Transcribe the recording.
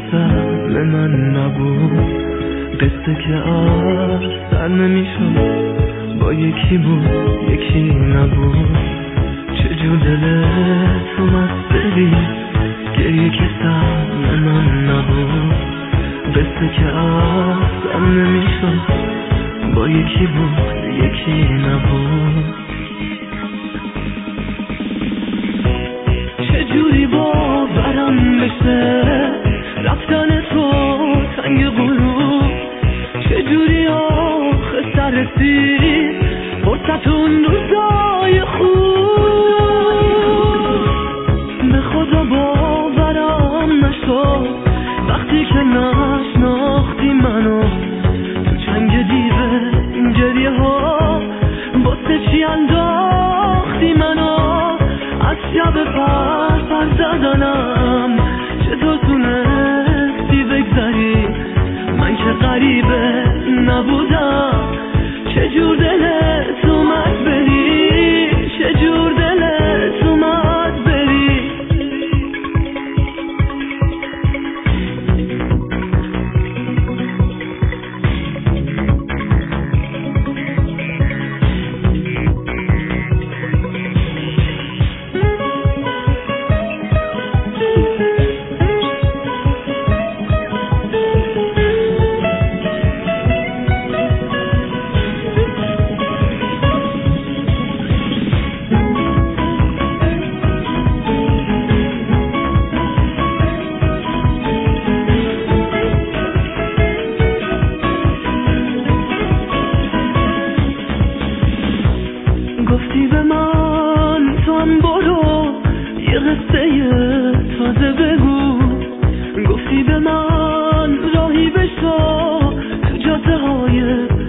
سهم من نبود، قصه که اصلا نمیشد، با یکی بود یکی نبود. چجور دلت اومد بری، گریه که سهم من نبود، قصه که اصلا نمیشد، با یکی بود یکی نبود. چجوری باورم بشه رفتن تو تنگ غروب، چجوری آخه سر رسید فرصت اون روزای خوب. به خدا باورم نشد وقتی که نشناختی منو، تو چنگ دیوه این گریه ها واسه چی انداختی منو. از شب پر زدنم چطور تونستی بگذری، من که غریبه نبودم. چجور دلت اومد بری، چجور دلت اومد بری. گفتی به من تو هم برو یه قصه تازه بگو، گفتی به من راهی بشو تو جاده های